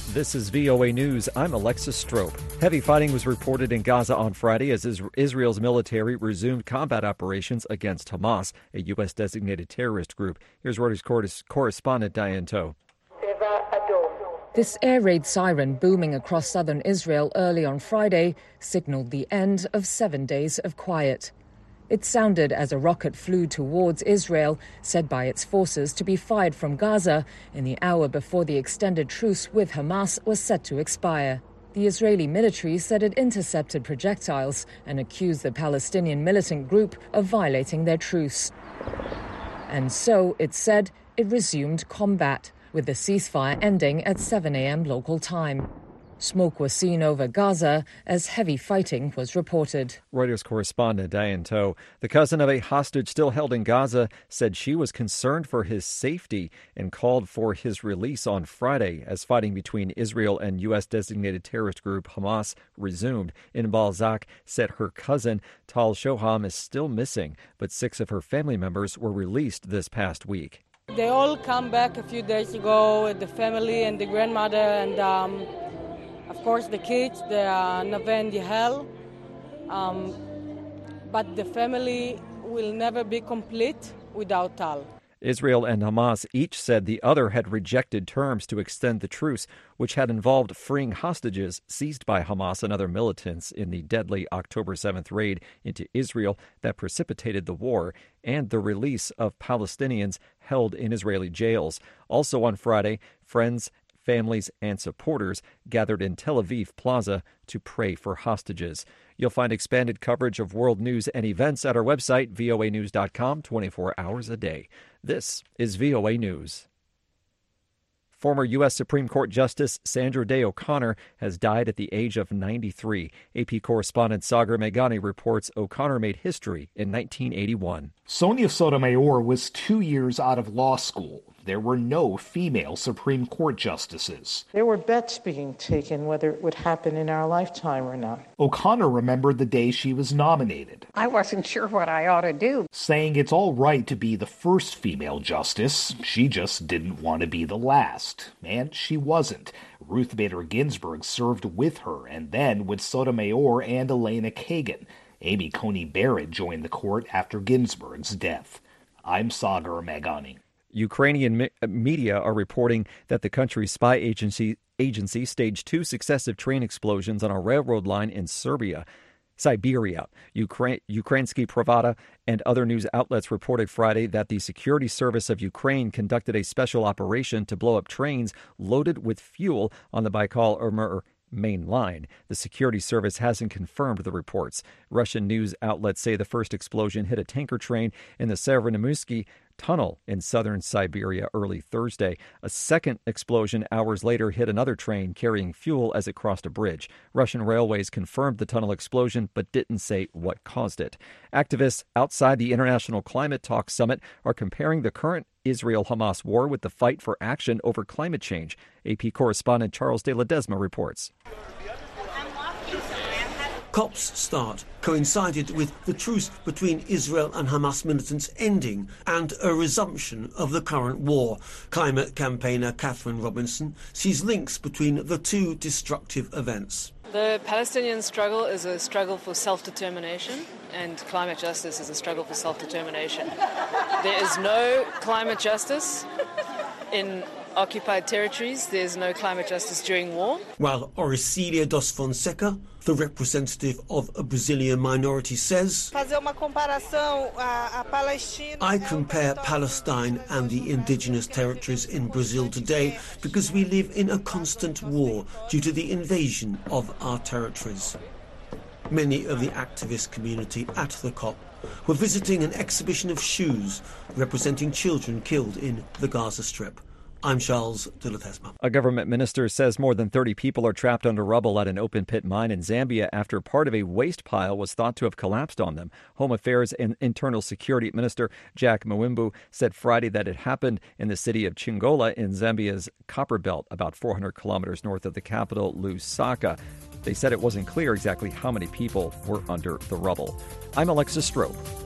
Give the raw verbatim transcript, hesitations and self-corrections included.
This is V O A News. I'm Alexis Strope. Heavy fighting was reported in Gaza on Friday as Israel's military resumed combat operations against Hamas, a U S designated terrorist group. Here's Reuters correspondent Diane Toe. This air raid siren booming across southern Israel early on Friday signaled the end of seven days of quiet. It sounded as a rocket flew towards Israel, said by its forces to be fired from Gaza in the hour before the extended truce with Hamas was set to expire. The Israeli military said it intercepted projectiles and accused the Palestinian militant group of violating their truce. And so, it said, it resumed combat, with the ceasefire ending at seven a.m. local time. Smoke was seen over Gaza as heavy fighting was reported. Reuters correspondent Diane Toe. The cousin of a hostage still held in Gaza said she was concerned for his safety and called for his release on Friday as fighting between Israel and U S designated terrorist group Hamas resumed. Inbal Zak said her cousin Tal Shoham is still missing, but six of her family members were released this past week. They all come back a few days ago, the family and the grandmother and um, of course, the kids, the uh, Nave and Yehel, um, but the family will never be complete without Tal. Israel and Hamas each said the other had rejected terms to extend the truce, which had involved freeing hostages seized by Hamas and other militants in the deadly October seventh raid into Israel that precipitated the war, and the release of Palestinians held in Israeli jails. Also on Friday, friends, families and supporters gathered in Tel Aviv Plaza to pray for hostages. You'll find expanded coverage of world news and events at our website, V O A news dot com, twenty-four hours a day. This is V O A News. Former U S Supreme Court Justice Sandra Day O'Connor has died at the age of ninety-three. A P correspondent Sagar Meghani reports O'Connor made history in nineteen eighty-one. Sonia Sotomayor was two years out of law school. There were no female Supreme Court justices. There were bets being taken whether it would happen in our lifetime or not. O'Connor remembered the day she was nominated. I wasn't sure what I ought to do. Saying it's all right to be the first female justice. She just didn't want to be the last. And she wasn't. Ruth Bader Ginsburg served with her and then with Sotomayor and Elena Kagan. Amy Coney Barrett joined the court after Ginsburg's death. I'm Sagar Meghani. Ukrainian me- media are reporting that the country's spy agency agency staged two successive train explosions on a railroad line in Serbia. Siberia. Ukraine, Ukrainsky Pravda and other news outlets reported Friday that the Security Service of Ukraine conducted a special operation to blow up trains loaded with fuel on the Baikal-Amur main line. The security service hasn't confirmed the reports. Russian news outlets say the first explosion hit a tanker train in the Severnomysky tunnel in southern Siberia early Thursday. A second explosion hours later hit another train carrying fuel as it crossed a bridge. Russian railways confirmed the tunnel explosion but didn't say what caused it. Activists outside the International Climate Talks Summit are comparing the current Israel-Hamas war with the fight for action over climate change. A P correspondent Charles de Ledesma reports. COP's start coincided with the truce between Israel and Hamas militants ending and a resumption of the current war. Climate campaigner Catherine Robinson sees links between the two destructive events. The Palestinian struggle is a struggle for self-determination, and climate justice is a struggle for self-determination. There is no climate justice in occupied territories. There's no climate justice during war. While Auricília dos Fonseca, the representative of a Brazilian minority, says, I compare Palestine and the indigenous territories in Brazil today because we live in a constant war due to the invasion of our territories. Many of the activist community at the COP were visiting an exhibition of shoes representing children killed in the Gaza Strip. I'm Charles de Ledesma. A government minister says more than thirty people are trapped under rubble at an open-pit mine in Zambia after part of a waste pile was thought to have collapsed on them. Home Affairs and Internal Security Minister Jack Mwimbu said Friday that it happened in the city of Chingola in Zambia's copper belt, about four hundred kilometers north of the capital, Lusaka. They said it wasn't clear exactly how many people were under the rubble. I'm Alexis Strope.